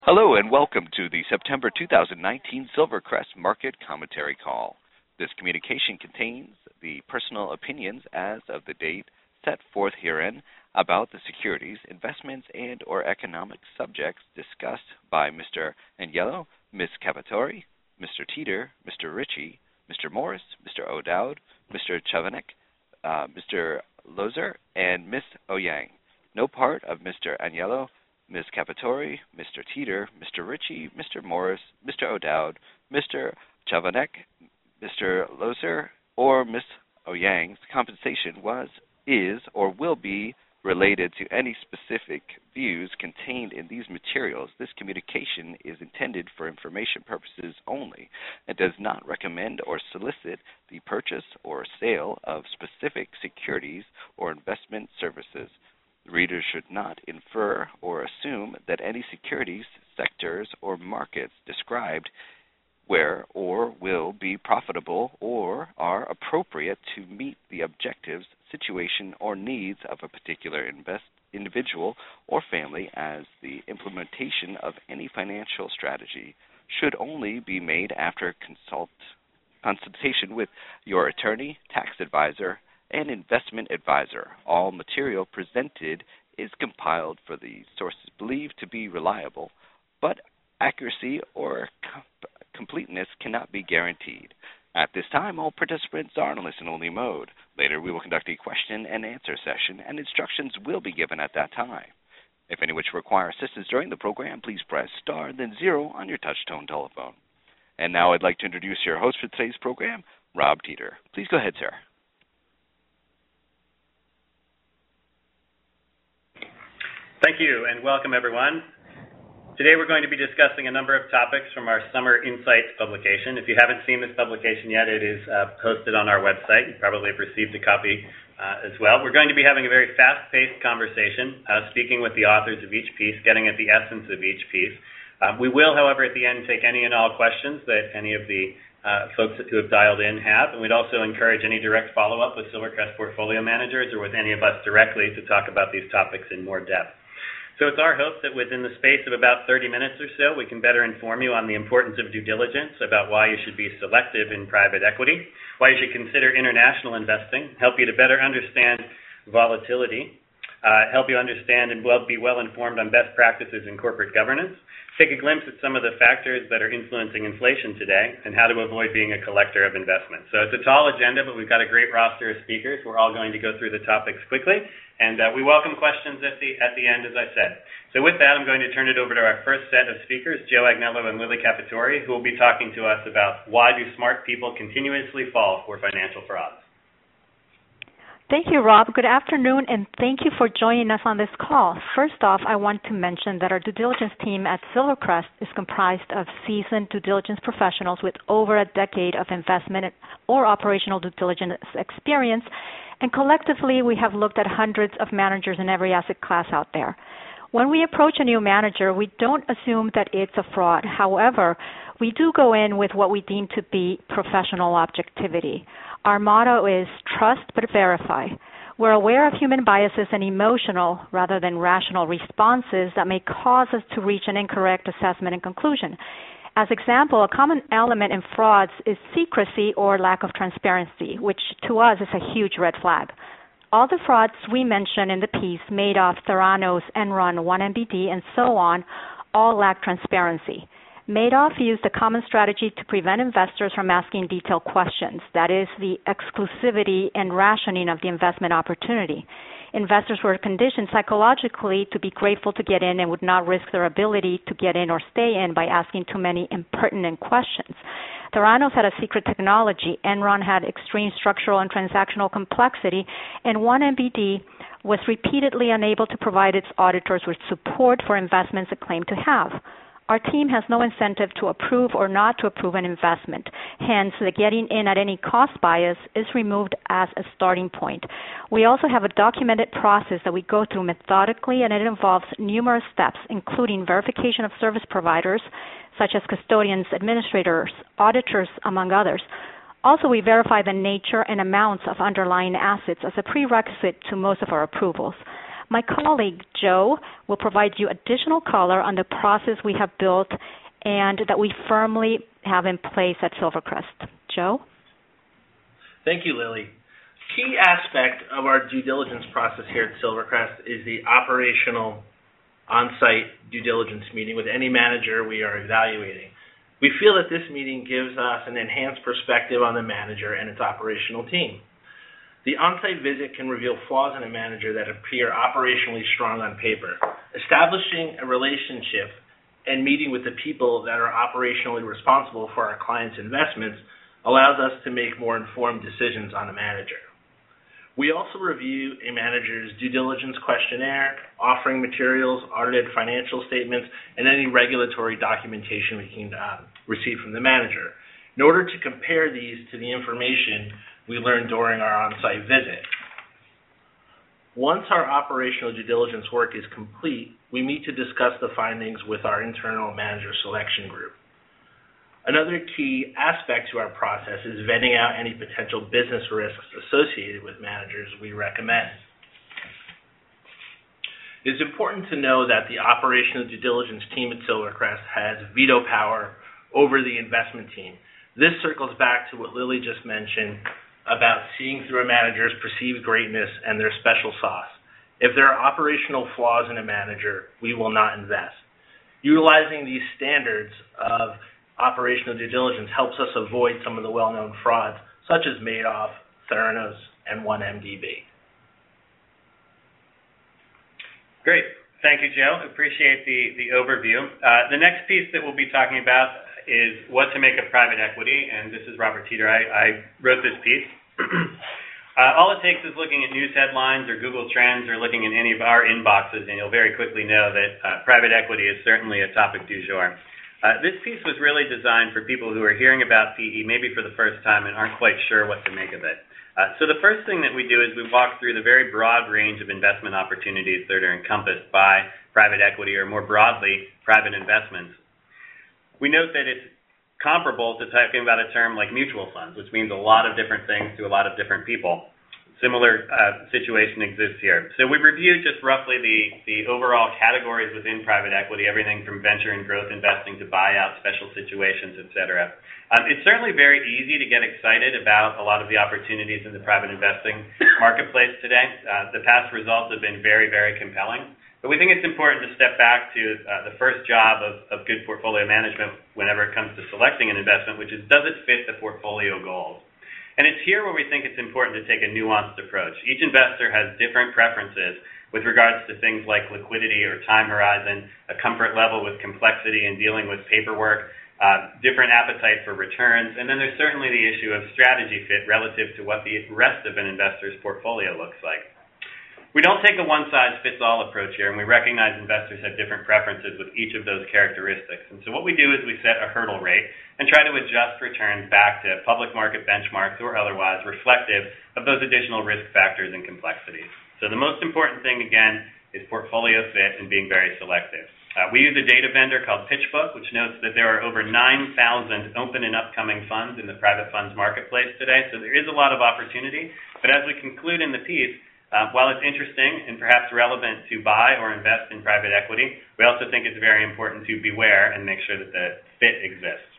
Hello and welcome to the September 2019 Silvercrest Market Commentary Call. This communication contains the personal opinions as of the date set forth herein about the securities, investments, and or economic subjects discussed by Mr. Agnello, Ms. Capatori, Mr. Teeter, Mr. Ritchie, Mr. Morris, Mr. O'Dowd, Mr. Chevanek, Mr. Lozer, and Ms. Ouyang. No part of Mr. Agnello, Ms. Capatori, Mr. Teeter, Mr. Ritchie, Mr. Morris, Mr. O'Dowd, Mr. Chavanek, Mr. Lozer, or Ms. Ouyang's compensation was, is, or will be related to any specific views contained in these materials. This communication is intended for information purposes only and does not recommend or solicit the purchase or sale of specific securities or investment services. The reader should not infer or assume that any securities, sectors, or markets described where or will be profitable or are appropriate to meet the objectives, situation, or needs of a particular individual or family as the implementation of any financial strategy should only be made after consultation with your attorney, tax advisor, and investment advisor. All material presented is compiled for the sources believed to be reliable, but accuracy or completeness cannot be guaranteed. At this time, all participants are in listen-only mode. Later, we will conduct a question-and-answer session, and instructions will be given at that time. If any which require assistance during the program, please press star, then 0 on your touch-tone telephone. And now I'd like to introduce your host for today's program, Rob Teeter. Please go ahead, sir. Thank you, and welcome, everyone. Today we're going to be discussing a number of topics from our Summer Insights publication. If you haven't seen this publication yet, it is posted on our website. You probably have received a copy as well. We're going to be having a very fast-paced conversation, speaking with the authors of each piece, getting at the essence of each piece. We will, however, at the end take any and all questions that any of the folks who have dialed in have, and we'd also encourage any direct follow-up with Silvercrest portfolio managers or with any of us directly to talk about these topics in more depth. So it's our hope that within the space of about 30 minutes or so, we can better inform you on the importance of due diligence, about why you should be selective in private equity, why you should consider international investing, help you to better understand volatility, help you understand and be well informed on best practices in corporate governance, take a glimpse at some of the factors that are influencing inflation today, and how to avoid being a collector of investments. So it's a tall agenda, but we've got a great roster of speakers. We're all going to go through the topics quickly, and we welcome questions at the end, as I said. So with that, I'm going to turn it over to our first set of speakers, Joe Agnello and Lily Capatori, who will be talking to us about why do smart people continuously fall for financial frauds. Thank you, Rob. Good afternoon, and thank you for joining us on this call. First off, I want to mention that our due diligence team at Silvercrest is comprised of seasoned due diligence professionals with over a decade of investment or operational due diligence experience, and collectively we have looked at hundreds of managers in every asset class out there. When we approach a new manager, we don't assume that it's a fraud. However, we do go in with what we deem to be professional objectivity. Our motto is trust but verify. We're aware of human biases and emotional rather than rational responses that may cause us to reach an incorrect assessment and conclusion. As example, a common element in frauds is secrecy or lack of transparency, which to us is a huge red flag. All the frauds we mention in the piece, Madoff, Theranos, Enron, 1MBD, and so on, all lack transparency. Madoff used a common strategy to prevent investors from asking detailed questions, that is, the exclusivity and rationing of the investment opportunity. Investors were conditioned psychologically to be grateful to get in and would not risk their ability to get in or stay in by asking too many impertinent questions. Theranos had a secret technology, Enron had extreme structural and transactional complexity, and 1MBD was repeatedly unable to provide its auditors with support for investments it claimed to have. Our team has no incentive to approve or not to approve an investment. Hence, the getting in at any cost bias is removed as a starting point. We also have a documented process that we go through methodically, and it involves numerous steps, including verification of service providers, such as custodians, administrators, auditors, among others. Also, we verify the nature and amounts of underlying assets as a prerequisite to most of our approvals. My colleague, Joe, will provide you additional color on the process we have built and that we firmly have in place at Silvercrest. Joe? Thank you, Lily. Key aspect of our due diligence process here at Silvercrest is the operational on-site due diligence meeting with any manager we are evaluating. We feel that this meeting gives us an enhanced perspective on the manager and its operational team. The on-site visit can reveal flaws in a manager that appear operationally strong on paper. Establishing a relationship and meeting with the people that are operationally responsible for our clients' investments allows us to make more informed decisions on a manager. We also review a manager's due diligence questionnaire, offering materials, audited financial statements, and any regulatory documentation we can receive from the manager, in order to compare these to the information we learned during our on-site visit. Once our operational due diligence work is complete, we meet to discuss the findings with our internal manager selection group. Another key aspect to our process is vetting out any potential business risks associated with managers we recommend. It is important to know that the operational due diligence team at Silvercrest has veto power over the investment team. This circles back to what Lily just mentioned about seeing through a manager's perceived greatness and their special sauce. If there are operational flaws in a manager, we will not invest. Utilizing these standards of operational due diligence helps us avoid some of the well-known frauds, such as Madoff, Theranos, and 1MDB. Great. Thank you, Joe. Appreciate the overview. The next piece that we'll be talking about is what to make of private equity, and this is Robert Teeter. I wrote this piece. All it takes is looking at news headlines or Google Trends or looking in any of our inboxes, and you'll very quickly know that private equity is certainly a topic du jour. This piece was really designed for people who are hearing about PE maybe for the first time and aren't quite sure what to make of it. So the first thing that we do is we walk through the very broad range of investment opportunities that are encompassed by private equity, or more broadly, private investments. We note that it's comparable to talking about a term like mutual funds, which means a lot of different things to a lot of different people. Similar situation exists here. So we reviewed just roughly the overall categories within private equity, everything from venture and growth investing to buyout, special situations, et cetera. It's certainly very easy to get excited about a lot of the opportunities in the private investing marketplace today. The past results have been very, very compelling. But we think it's important to step back to the first job of good portfolio management whenever it comes to selecting an investment, which is, does it fit the portfolio goals? And it's here where we think it's important to take a nuanced approach. Each investor has different preferences with regards to things like liquidity or time horizon, a comfort level with complexity and dealing with paperwork, different appetite for returns, and then there's certainly the issue of strategy fit relative to what the rest of an investor's portfolio looks like. We don't take a one-size-fits-all approach here, and we recognize investors have different preferences with each of those characteristics. And so what we do is we set a hurdle rate and try to adjust returns back to public market benchmarks or otherwise reflective of those additional risk factors and complexities. So the most important thing, again, is portfolio fit and being very selective. We use a data vendor called PitchBook, which notes that there are over 9,000 open and upcoming funds in the private funds marketplace today. So there is a lot of opportunity. But as we conclude in the piece, while it's interesting and perhaps relevant to buy or invest in private equity, we also think it's very important to beware and make sure that the fit exists.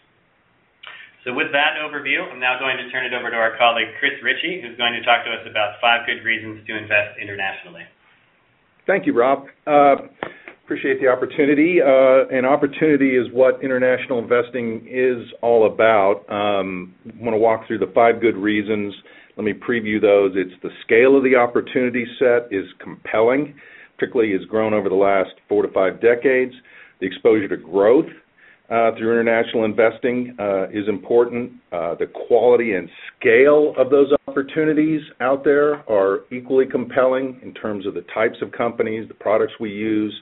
So with that overview, I'm now going to turn it over to our colleague Chris Ritchie, who's going to talk to us about 5 good reasons to invest internationally. Thank you, Rob. Appreciate the opportunity. And opportunity is what international investing is all about. I want to walk through the 5 good reasons. Let me preview those. It's the scale of the opportunity set is compelling, particularly has grown over the last 4 to 5 decades. The exposure to growth through international investing is important. The quality and scale of those opportunities out there are equally compelling in terms of the types of companies, the products we use,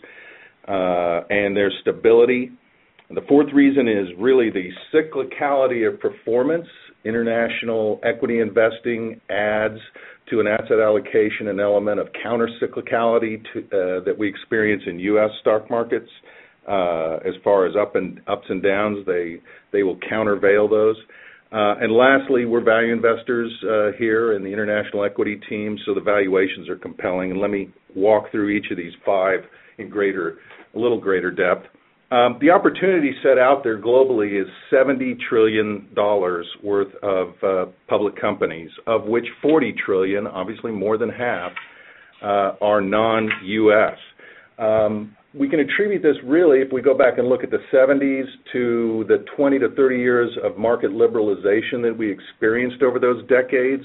and their stability. And the 4th reason is really the cyclicality of performance. International equity investing adds to an asset allocation an element of counter-cyclicality that we experience in U.S. stock markets. As far as ups and downs, they will countervail those. And lastly, we're value investors here in the international equity team, so the valuations are compelling. And let me walk through each of these five in a little greater depth. The opportunity set out there globally is $70 trillion worth of public companies, of which $40 trillion, obviously more than half, are non-U.S. We can attribute this really, if we go back and look at the 70s, to the 20 to 30 years of market liberalization that we experienced over those decades.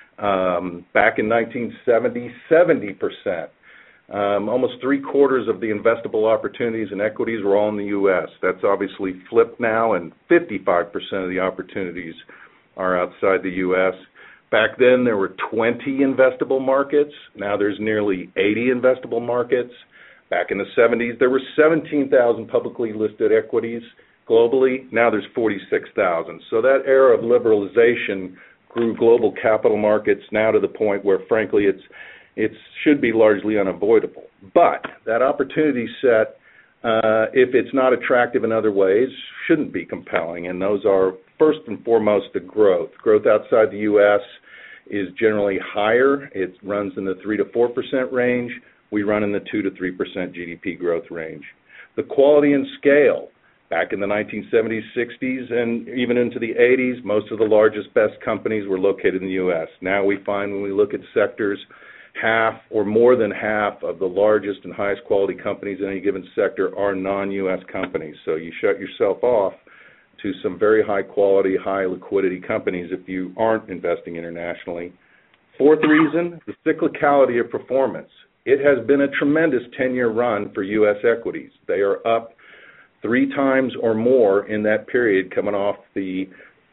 Back in 1970, 70%. Almost three-quarters of the investable opportunities in equities were all in the U.S. That's obviously flipped now, and 55% of the opportunities are outside the U.S. Back then, there were 20 investable markets. Now there's nearly 80 investable markets. Back in the 70s, there were 17,000 publicly listed equities globally. Now there's 46,000. So that era of liberalization grew global capital markets now to the point where, frankly, it should be largely unavoidable. But that opportunity set, if it's not attractive in other ways, shouldn't be compelling. And those are, first and foremost, the growth. Growth outside the U.S. is generally higher. It runs in the 3 to 4% range. We run in the 2 to 3% GDP growth range. The quality and scale. Back in the 1970s, 60s, and even into the 80s, most of the largest, best companies were located in the U.S. Now we find when we look at sectors, half or more than half of the largest and highest quality companies in any given sector are non-U.S. companies. So you shut yourself off to some very high quality, high liquidity companies if you aren't investing internationally. Fourth reason, the cyclicality of performance. It has been a tremendous 10-year run for U.S. equities. They are up 3 times or more in that period coming off the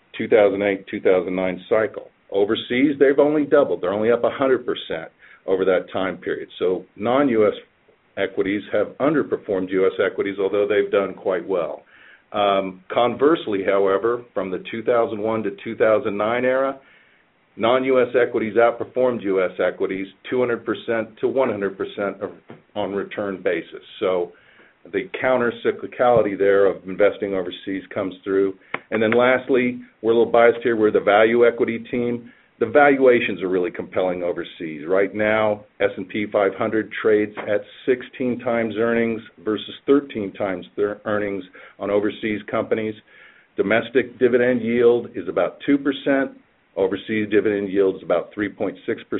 2008-2009 cycle. Overseas, they've only doubled. They're only up 100% over that time period. So non-U.S. equities have underperformed U.S. equities, although they've done quite well. Conversely, however, from the 2001 to 2009 era, non-U.S. equities outperformed U.S. equities 200% to 100% on return basis. So the counter-cyclicality there of investing overseas comes through. And then lastly, we're a little biased here. We're the value equity team. The valuations are really compelling overseas. Right now, S&P 500 trades at 16 times earnings versus 13 times their earnings on overseas companies. Domestic dividend yield is about 2%. Overseas dividend yield is about 3.6%.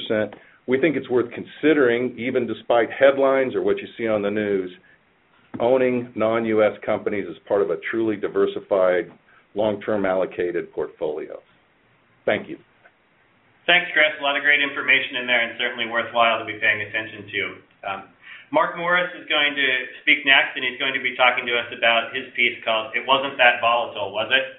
We think it's worth considering, even despite headlines or what you see on the news, owning non-U.S. companies as part of a truly diversified, long-term allocated portfolio. Thank you. Thanks, Chris. A lot of great information in there and certainly worthwhile to be paying attention to. Mark Morris is going to speak next, and he's going to be talking to us about his piece called It Wasn't That Volatile, Was It?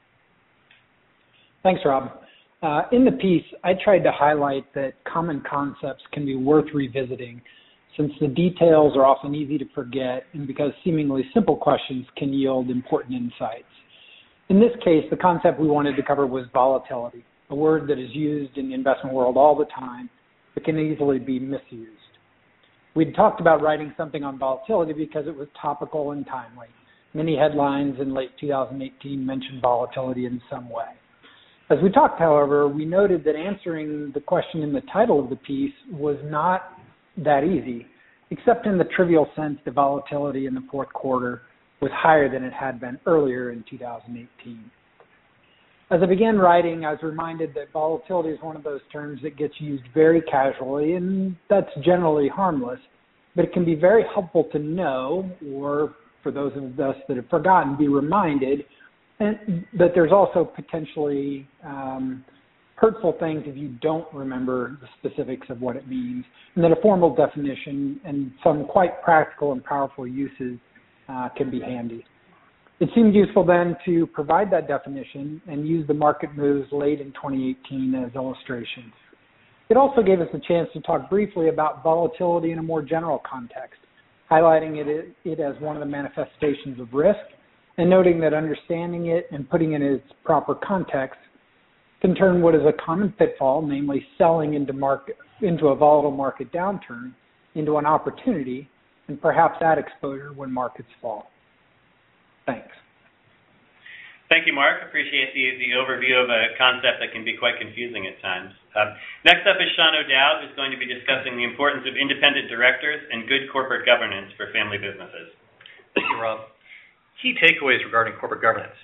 Thanks, Rob. In the piece, I tried to highlight that common concepts can be worth revisiting since the details are often easy to forget and because seemingly simple questions can yield important insights. In this case, the concept we wanted to cover was volatility, a word that is used in the investment world all the time but can easily be misused. We'd talked about writing something on volatility because it was topical and timely. Many headlines in late 2018 mentioned volatility in some way. As we talked, however, we noted that answering the question in the title of the piece was not that easy, except in the trivial sense that volatility in the fourth quarter was higher than it had been earlier in 2018. As I began writing, I was reminded that volatility is one of those terms that gets used very casually, and that's generally harmless, but it can be very helpful to know, or for those of us that have forgotten, be reminded and that there's also potentially hurtful things if you don't remember the specifics of what it means, and that a formal definition and some quite practical and powerful uses can be handy. It seemed useful then to provide that definition and use the market moves late in 2018 as illustrations. It also gave us a chance to talk briefly about volatility in a more general context, highlighting it as one of the manifestations of risk, and noting that understanding it and putting it in its proper context can turn what is a common pitfall, namely selling into a volatile market downturn, into an opportunity, and perhaps add exposure when markets fall. Thanks. Thank you, Mark. Appreciate the overview of a concept that can be quite confusing at times. Next up is Sean O'Dowd, who's going to be discussing the importance of independent directors and good corporate governance for family businesses. Thank you, Rob. Key takeaways regarding corporate governance.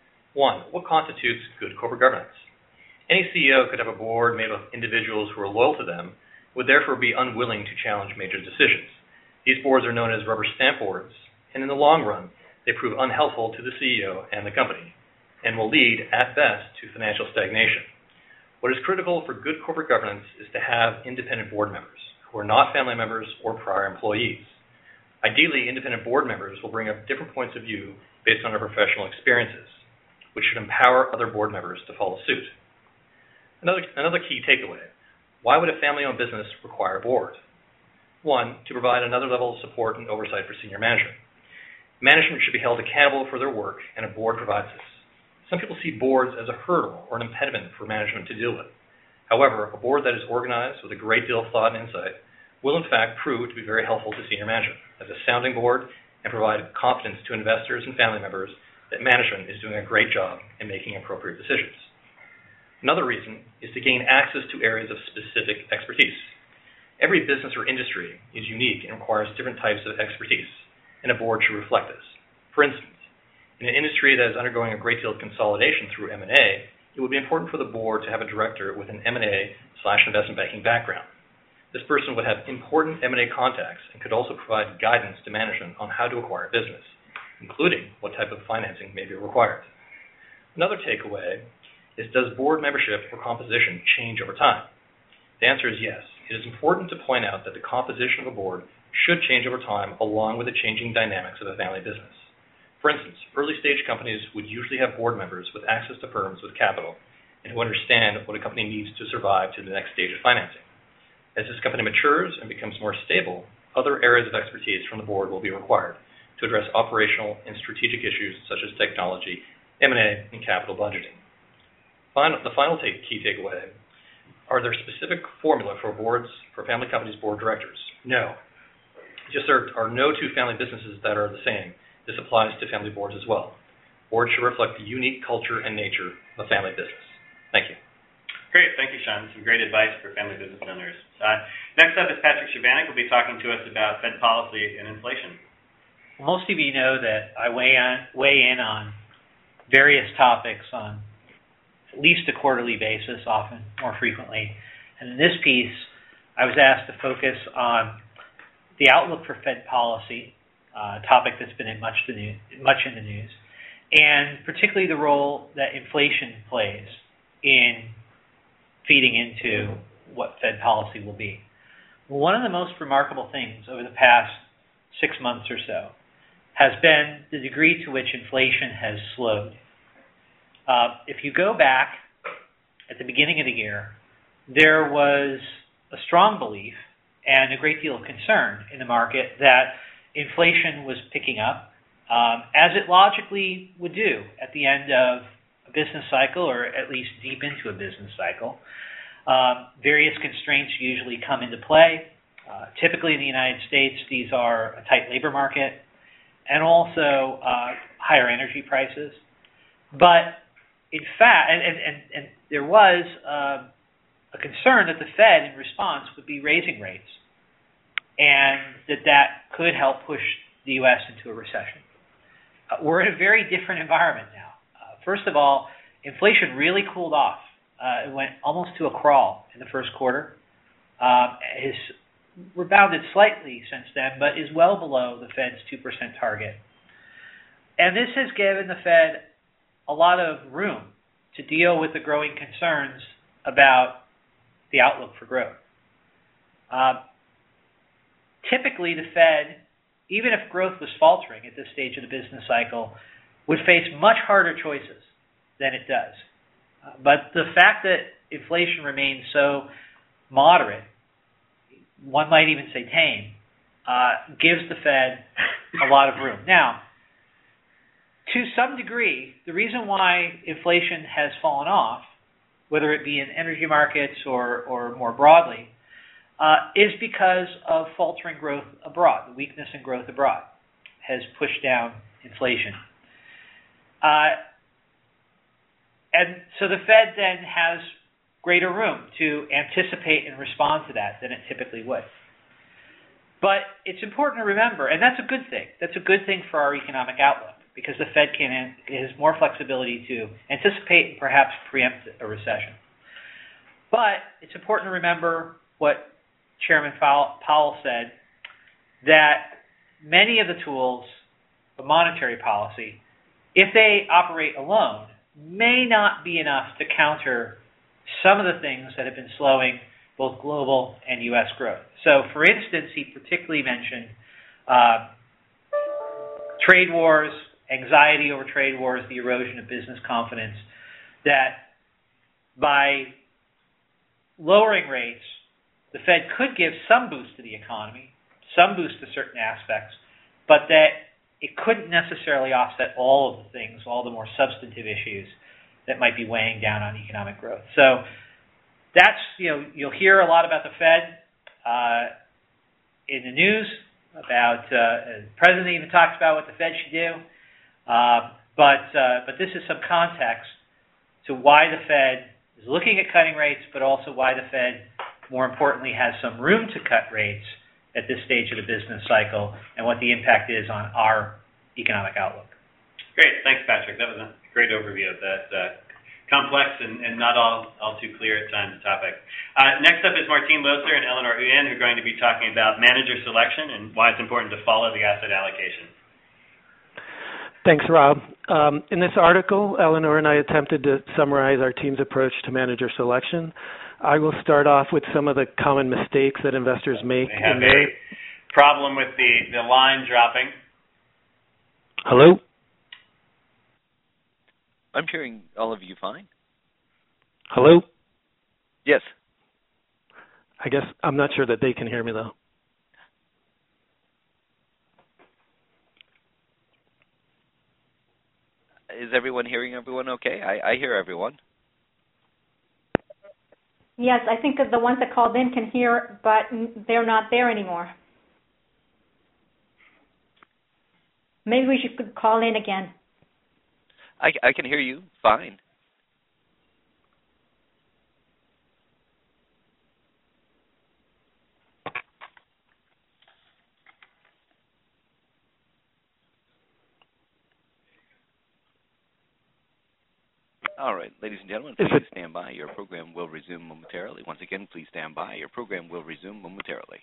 1. What constitutes good corporate governance? Any CEO could have a board made of individuals who are loyal to them, would therefore be unwilling to challenge major decisions. These boards are known as rubber stamp boards, and in the long run, they prove unhelpful to the CEO and the company, and will lead, at best, to financial stagnation. What is critical for good corporate governance is to have independent board members who are not family members or prior employees. Ideally, independent board members will bring up different points of view based on their professional experiences, which should empower other board members to follow suit. Another key takeaway: why would a family-owned business require a board? 1, to provide another level of support and oversight for senior management. Management should be held accountable for their work, and a board provides this. Some people see boards as a hurdle or an impediment for management to deal with. However, a board that is organized with a great deal of thought and insight will in fact prove to be very helpful to senior management as a sounding board and provide confidence to investors and family members that management is doing a great job in making appropriate decisions. Another reason is to gain access to areas of specific expertise. Every business or industry is unique and requires different types of expertise, and a board should reflect this. For instance, in an industry that is undergoing a great deal of consolidation through M&A, it would be important for the board to have a director with an M&A/investment banking background. This person would have important M&A contacts and could also provide guidance to management on how to acquire business, including what type of financing may be required. Another takeaway is, does board membership or composition change over time? The answer is yes. It is important to point out that the composition of a board should change over time along with the changing dynamics of a family business. For instance, early-stage companies would usually have board members with access to firms with capital and who understand what a company needs to survive to the next stage of financing. As this company matures and becomes more stable, other areas of expertise from the board will be required to address operational and strategic issues such as technology, M&A, and capital budgeting. The final key takeaway: are there specific formula for family companies' board directors? No. Just there are no two family businesses that are the same. This applies to family boards as well. Boards should reflect the unique culture and nature of a family business. Thank you. Great. Thank you, Sean. Some great advice for family business owners. Next up is Patrick Chovanec, who will be talking to us about Fed policy and inflation. Most of you know that I weigh in on various topics on at least a quarterly basis, often more frequently. And in this piece, I was asked to focus on the outlook for Fed policy, a topic that's been much in the news, and particularly the role that inflation plays in feeding into what Fed policy will be. One of the most remarkable things over the past 6 months or so has been the degree to which inflation has slowed. If you go back at the beginning of the year, there was a strong belief and a great deal of concern in the market that inflation was picking up, as it logically would do at the end of a business cycle, or at least deep into a business cycle. Various constraints usually come into play. Typically in the United States, these are a tight labor market and also higher energy prices. But in fact, and there was a concern that the Fed, in response, would be raising rates, and that could help push the U.S. into a recession. We're in a very different environment now. First of all, inflation really cooled off. It went almost to a crawl in the first quarter. Has rebounded slightly since then, but is well below the Fed's 2% target. And this has given the Fed a lot of room to deal with the growing concerns about the outlook for growth. Typically, the Fed, even if growth was faltering at this stage of the business cycle, would face much harder choices than it does. But the fact that inflation remains so moderate, one might even say tame, gives the Fed a lot of room. Now, to some degree, the reason why inflation has fallen off, whether it be in energy markets or more broadly, is because of faltering growth abroad. The weakness in growth abroad has pushed down inflation. And so the Fed then has greater room to anticipate and respond to that than it typically would. But it's important to remember, and that's a good thing. That's a good thing for our economic outlook because the Fed has more flexibility to anticipate and perhaps preempt a recession. But it's important to remember what Chairman Powell said, that many of the tools of monetary policy, if they operate alone, may not be enough to counter some of the things that have been slowing both global and U.S. growth. So, for instance, he particularly mentioned trade wars, anxiety over trade wars, the erosion of business confidence, that by lowering rates, the Fed could give some boost to the economy, some boost to certain aspects, but that it couldn't necessarily offset all of the things, all the more substantive issues that might be weighing down on economic growth. So that's, you'll hear a lot about the Fed in the news, about the president even talks about what the Fed should do. But this is some context to why the Fed is looking at cutting rates, but also why the Fed, more importantly, has some room to cut rates at this stage of the business cycle and what the impact is on our economic outlook. Great. Thanks, Patrick. That was a great overview of that complex and not all too clear at times topic. Next up is Martine Loesler and Eleanor Huyen, who are going to be talking about manager selection and why it's important to follow the asset allocation. Thanks, Rob. In this article, Eleanor and I attempted to summarize our team's approach to manager selection. I will start off with some of the common mistakes that investors make. We have a problem with the line dropping. Hello? I'm hearing all of you fine. Hello? Yes. I guess I'm not sure that they can hear me, though. Is everyone hearing everyone okay? I hear everyone. Yes, I think that the ones that called in can hear, but they're not there anymore. Maybe we should call in again. I can hear you fine. All right, ladies and gentlemen, please stand by. Your program will resume momentarily. Once again, please stand by. Your program will resume momentarily.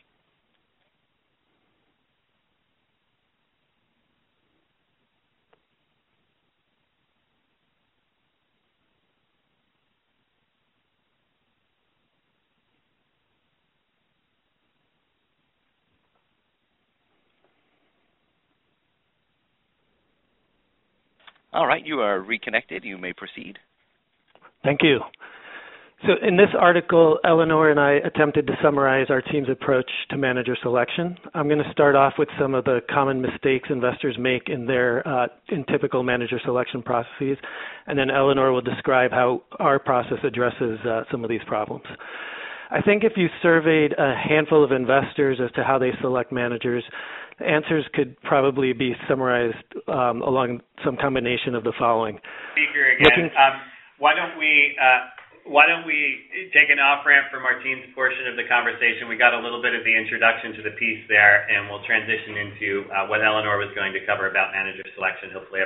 All right, you are reconnected. You may proceed. Thank you. So in this article, Eleanor and I attempted to summarize our team's approach to manager selection. I'm going to start off with some of the common mistakes investors make in typical manager selection processes, and then Eleanor will describe how our process addresses some of these problems. I think if you surveyed a handful of investors as to how they select managers, answers could probably be summarized along some combination of the following. Speaker again. Why don't we take an off-ramp for Martine's portion of the conversation? We got a little bit of the introduction to the piece there, and we'll transition into what Eleanor was going to cover about manager selection, hopefully.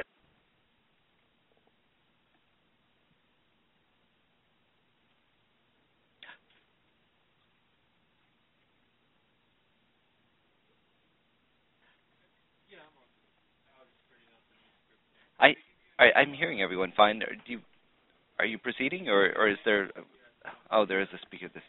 I'm hearing everyone fine. Are you proceeding, or is there? Oh, there is a speaker. Okay.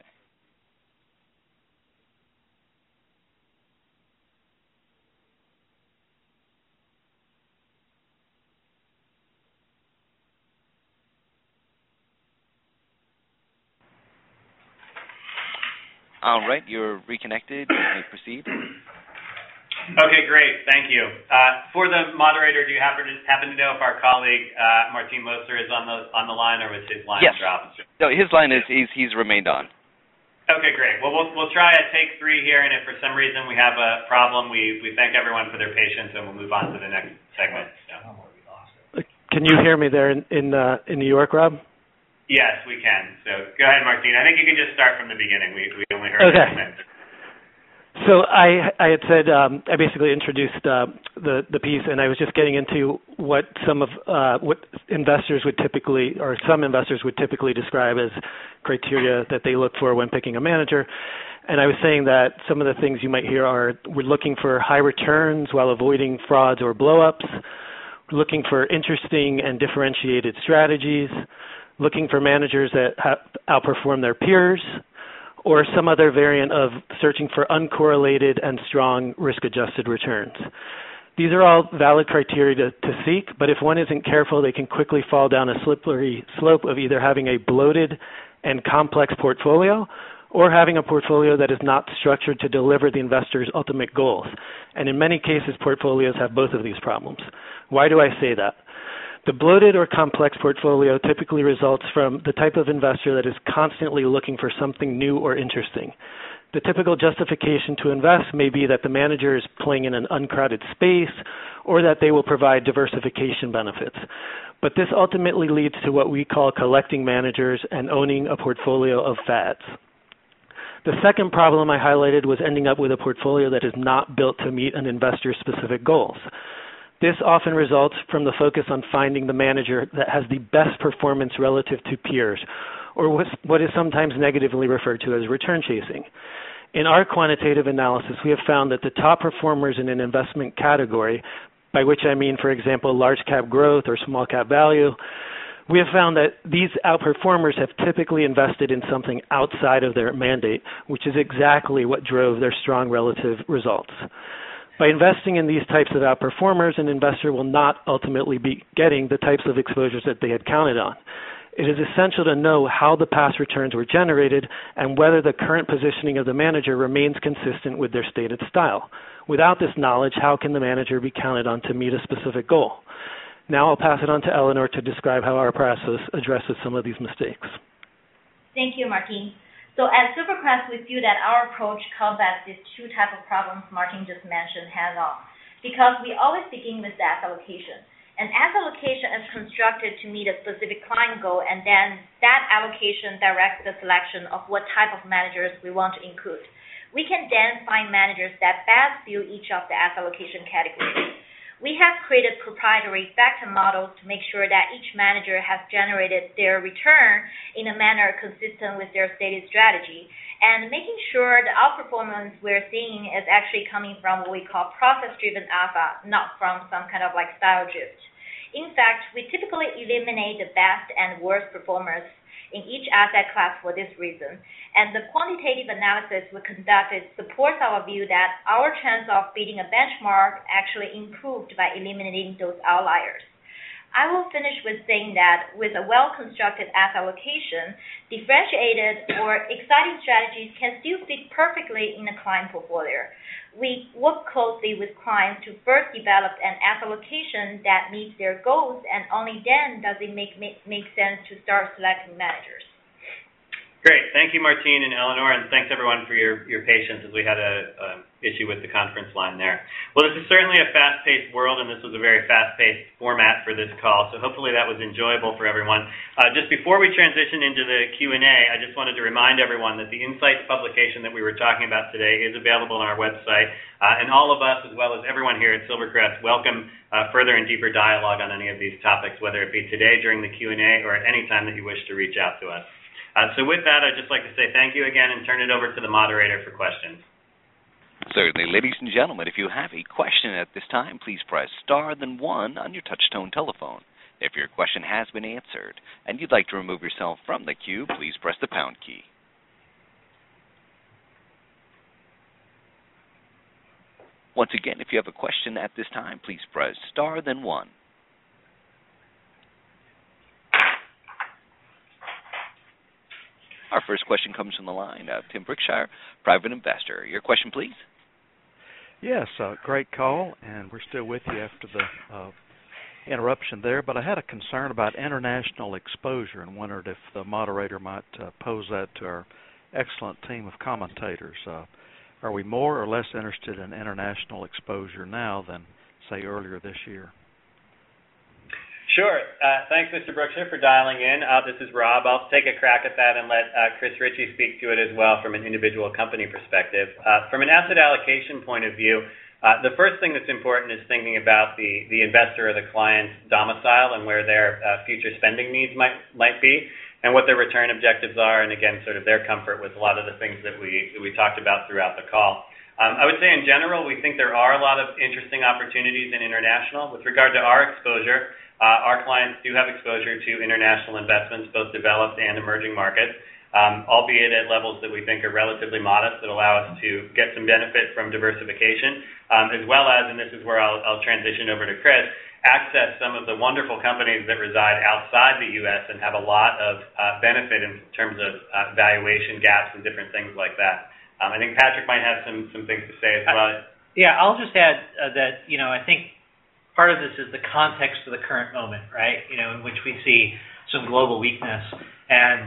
All right, you're reconnected. You may proceed. Okay, great. Thank you. For the moderator, do you happen to know if our colleague Martine Loesler is on the line, or was his line dropped? No, his line is he's remained on. Okay, great. Well, we'll try a take 3 here, and if for some reason we have a problem, we thank everyone for their patience, and we'll move on to the next segment. So. Can you hear me there in New York, Rob? Yes, we can. So go ahead, Martine. I think you can just start from the beginning. We only heard a minute. So I had said I basically introduced the piece, and I was just getting into what what investors would typically, or some investors would typically describe as criteria that they look for when picking a manager. And I was saying that some of the things you might hear are we're looking for high returns while avoiding frauds or blowups, looking for interesting and differentiated strategies, looking for managers that outperform their peers, or some other variant of searching for uncorrelated and strong risk-adjusted returns. These are all valid criteria to seek, but if one isn't careful, they can quickly fall down a slippery slope of either having a bloated and complex portfolio or having a portfolio that is not structured to deliver the investor's ultimate goals. And in many cases, portfolios have both of these problems. Why do I say that? The bloated or complex portfolio typically results from the type of investor that is constantly looking for something new or interesting. The typical justification to invest may be that the manager is playing in an uncrowded space or that they will provide diversification benefits. But this ultimately leads to what we call collecting managers and owning a portfolio of fads. The second problem I highlighted was ending up with a portfolio that is not built to meet an investor's specific goals. This often results from the focus on finding the manager that has the best performance relative to peers, or what is sometimes negatively referred to as return chasing. In our quantitative analysis, we have found that the top performers in an investment category, by which I mean, for example, large cap growth or small cap value, we have found that these outperformers have typically invested in something outside of their mandate, which is exactly what drove their strong relative results. By investing in these types of outperformers, an investor will not ultimately be getting the types of exposures that they had counted on. It is essential to know how the past returns were generated and whether the current positioning of the manager remains consistent with their stated style. Without this knowledge, how can the manager be counted on to meet a specific goal? Now I'll pass it on to Eleanor to describe how our process addresses some of these mistakes. Thank you, Martine. So at Silvercrest, we feel that our approach combats these two types of problems Martine just mentioned head-on, because we always begin with the asset allocation. An asset allocation is constructed to meet a specific client goal, and then that allocation directs the selection of what type of managers we want to include. We can then find managers that best suit each of the asset allocation categories. We have created proprietary factor models to make sure that each manager has generated their return in a manner consistent with their stated strategy, and making sure the outperformance we're seeing is actually coming from what we call process-driven alpha, not from some kind of like style drift. In fact, we typically eliminate the best and worst performers in each asset class for this reason, and the quantitative analysis we conducted supports our view that our chance of beating a benchmark actually improved by eliminating those outliers. I will finish with saying that with a well-constructed asset allocation, differentiated or exciting strategies can still fit perfectly in a client portfolio. We work closely with clients to first develop an asset allocation that meets their goals, and only then does it make sense to start selecting managers. Great. Thank you, Martine and Eleanor, and thanks everyone for your patience as we had a issue with the conference line there. Well, this is certainly a fast-paced world, and this was a very fast-paced format for this call, so hopefully that was enjoyable for everyone. Just before we transition into the Q&A, I just wanted to remind everyone that the Insights publication that we were talking about today is available on our website, and all of us, as well as everyone here at Silvercrest, welcome further and deeper dialogue on any of these topics, whether it be today during the Q&A or at any time that you wish to reach out to us. So with that, I'd just like to say thank you again and turn it over to the moderator for questions. Certainly. Ladies and gentlemen, if you have a question at this time, please press star then 1 on your touch-tone telephone. If your question has been answered and you'd like to remove yourself from the queue, please press the pound key. Once again, if you have a question at this time, please press star then 1. Our first question comes from the line of Tim Brickshire, private investor. Your question, please. Yes, great call, and we're still with you after the interruption there, but I had a concern about international exposure and wondered if the moderator might pose that to our excellent team of commentators. Are we more or less interested in international exposure now than, say, earlier this year? Sure. Thanks, Mr. Brookshire, for dialing in. This is Rob. I'll take a crack at that and let Chris Ritchie speak to it as well from an individual company perspective. From an asset allocation point of view, the first thing that's important is thinking about the investor or the client's domicile and where their future spending needs might be, and what their return objectives are, and again, sort of their comfort with a lot of the things that we talked about throughout the call. I would say in general, we think there are a lot of interesting opportunities in international. With regard to our exposure, our clients do have exposure to international investments, both developed and emerging markets, albeit at levels that we think are relatively modest that allow us to get some benefit from diversification, as well as, and this is where I'll transition over to Chris, access some of the wonderful companies that reside outside the U.S. and have a lot of benefit in terms of valuation gaps and different things like that. I think Patrick might have some things to say as well. Yeah, I'll just add that, I think part of this is the context of the current moment, right? In which we see some global weakness. And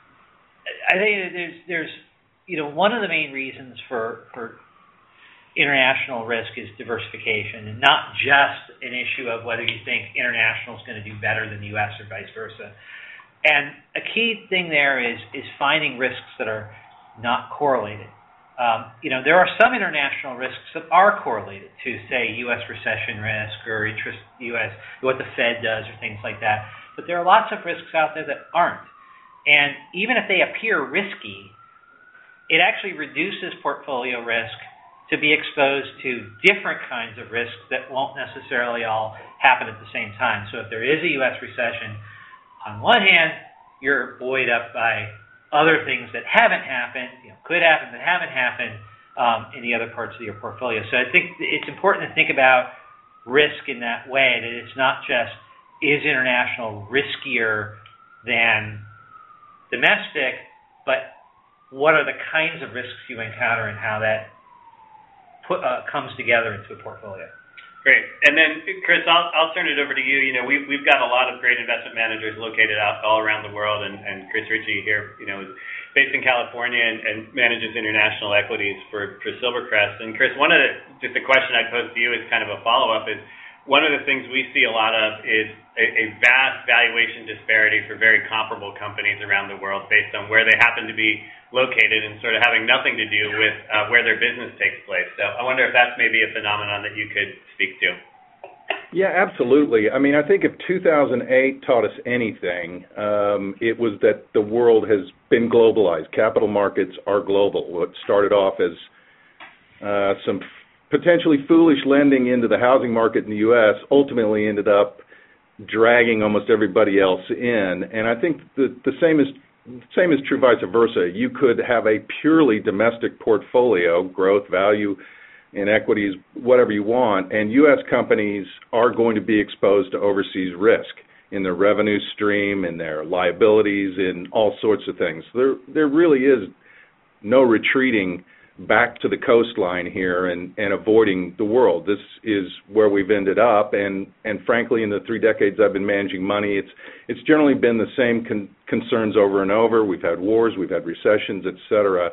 I think there's one of the main reasons for international risk is diversification, and not just an issue of whether you think international is going to do better than the U.S. or vice versa. And a key thing there is finding risks that are not correlated. There are some international risks that are correlated to, say, U.S. recession risk or interest U.S., what the Fed does or things like that. But there are lots of risks out there that aren't. And even if they appear risky, it actually reduces portfolio risk to be exposed to different kinds of risks that won't necessarily all happen at the same time. So if there is a U.S. recession, on one hand, you're buoyed up by other things that haven't happened, could happen, that haven't happened in the other parts of your portfolio. So I think it's important to think about risk in that way, that it's not just, is international riskier than domestic, but what are the kinds of risks you encounter and how that comes together into a portfolio. Great. And then, Chris, I'll turn it over to you. We've got a lot of great investment managers located all around the world, and Chris Ritchie here, is based in California and manages international equities for Silvercrest. And Chris, just a question I'd pose to you is kind of a follow-up is, one of the things we see a lot of is a vast valuation disparity for very comparable companies around the world based on where they happen to be located and sort of having nothing to do with where their business takes place. So I wonder if that's maybe a phenomenon that you could speak to. Yeah, absolutely. I mean, I think if 2008 taught us anything, it was that the world has been globalized. Capital markets are global. What started off as some potentially foolish lending into the housing market in the U.S. ultimately ended up dragging almost everybody else in. And I think the same is true vice versa. You could have a purely domestic portfolio, growth, value in equities, whatever you want, and U.S. companies are going to be exposed to overseas risk in their revenue stream, in their liabilities, in all sorts of things. There really is no retreating back to the coastline here and avoiding the world. This is where we've ended up, and frankly, in the 3 decades I've been managing money, it's generally been the same concerns over and over. We've had wars, we've had recessions, etc.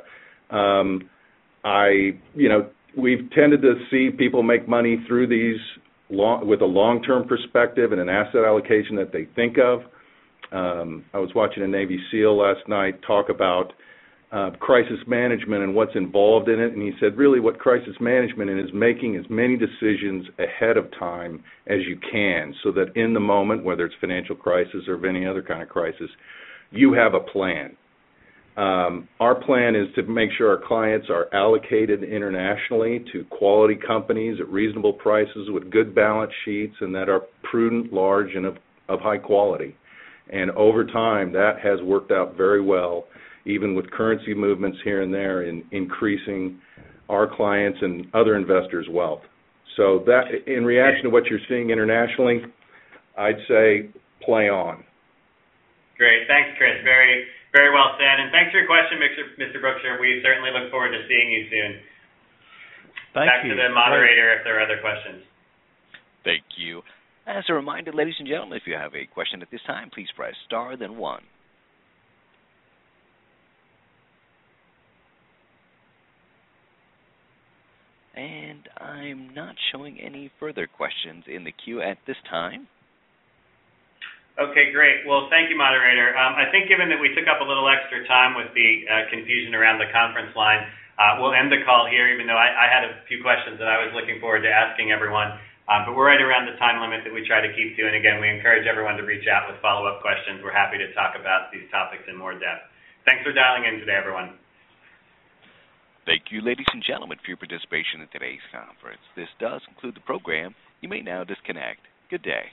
We've tended to see people make money through these with a long-term perspective and an asset allocation that they think of. I was watching a Navy SEAL last night talk about crisis management and what's involved in it, and he said really what crisis management is making as many decisions ahead of time as you can so that in the moment, whether it's financial crisis or of any other kind of crisis, you have a plan. Our plan is to make sure our clients are allocated internationally to quality companies at reasonable prices with good balance sheets and that are prudent, large, and of high quality. And over time, that has worked out very well, even with currency movements here and there in increasing our clients and other investors' wealth. So that, in reaction to what you're seeing internationally, I'd say play on. Great. Thanks, Chris. Very, very well said. And thanks for your question, Mr. Brookshire. We certainly look forward to seeing you soon. Back to the moderator if there are other questions. Thank you. As a reminder, ladies and gentlemen, if you have a question at this time, please press star, then 1. And I'm not showing any further questions in the queue at this time. Okay, great. Well, thank you, moderator. I think given that we took up a little extra time with the confusion around the conference line, we'll end the call here, even though I had a few questions that I was looking forward to asking everyone. But we're right around the time limit that we try to keep to. And again, we encourage everyone to reach out with follow-up questions. We're happy to talk about these topics in more depth. Thanks for dialing in today, everyone. Thank you, ladies and gentlemen, for your participation in today's conference. This does conclude the program. You may now disconnect. Good day.